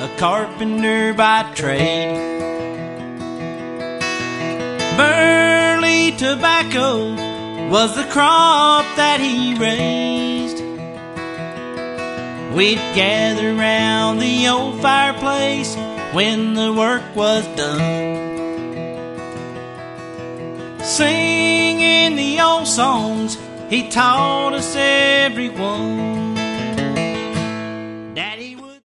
a carpenter by trade. Burley tobacco was the crop that he raised. We'd gather round the old fireplace when the work was done, singing the old songs he taught us every one.